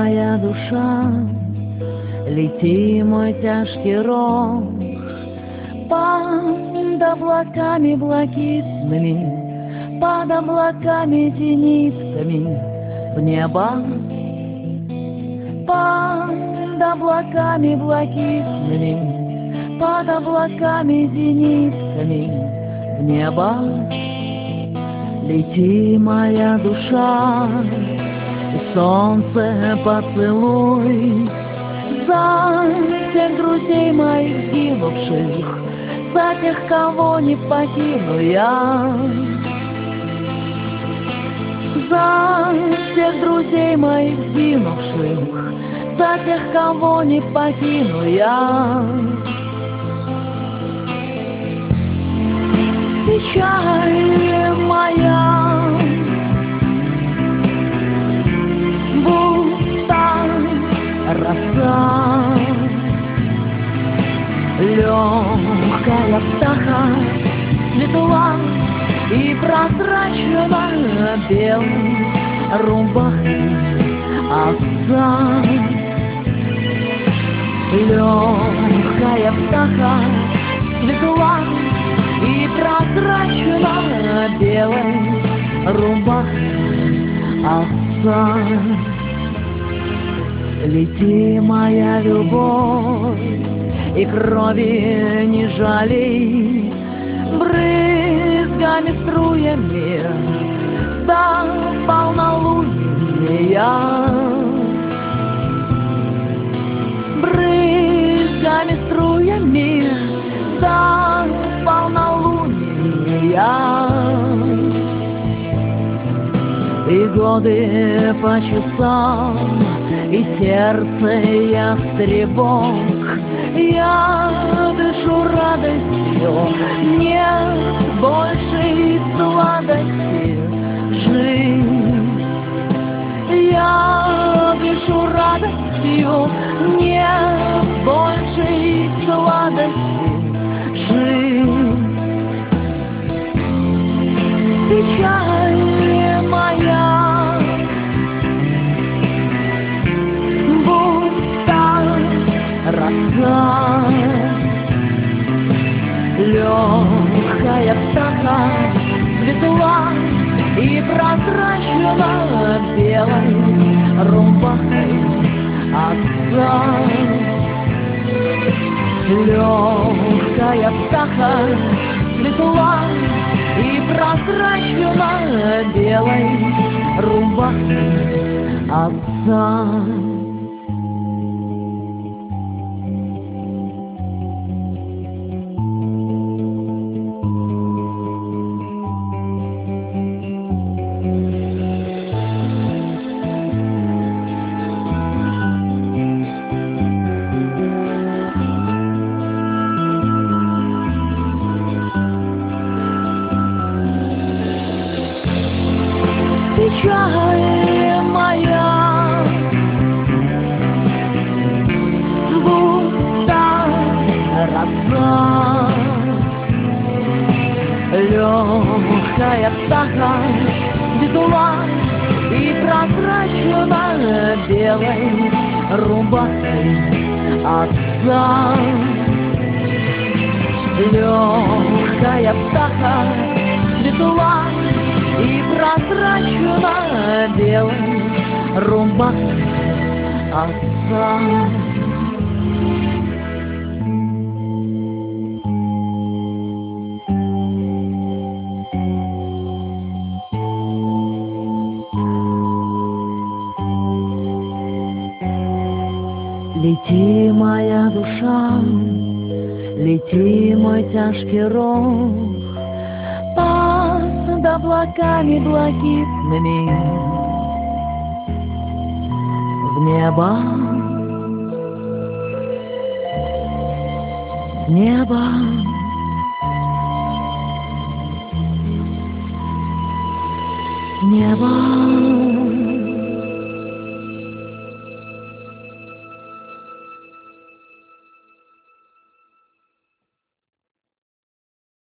моя душа, лети, мой тяжкий рог, под облаками блакитными, под облаками зенитками в небо, под облаками блакитными, под облаками зенитками в небо. Лети, моя душа, и солнце поцелуй за всех друзей моих сгинувших, за тех, кого не покину я, за всех друзей моих сгинувших, за тех, кого не покину я. Печаль моя, будто роса, легкая птаха цветла и прозрачно белой рубахой овса. Легкая птаха цветла и прозрачно белой рубахой овса. Лети, моя любовь, и крови не жалей, брызгами, струями до полнолуния, брызгами, струями до полнолуния. И годы по часам, и сердце ястребок, я дышу радостью, нет большей сладости жить. Я дышу радостью, нет большей сладости жить. Печаль моя, будто роса, легкая птаха цветла и прозрачно белой рубахой овса. Легкая птаха цветла и прозрачно белой рубахой овса. Печаль моя, будто роса, легкая птаха цветла и прозрачно белой рубахой овса. Легкая птаха цветла и прозрачно белой рубахой овса. Лети, моя душа, лети, мой тяжкий рог, под облаками блакитными в небо, в небо. Небо.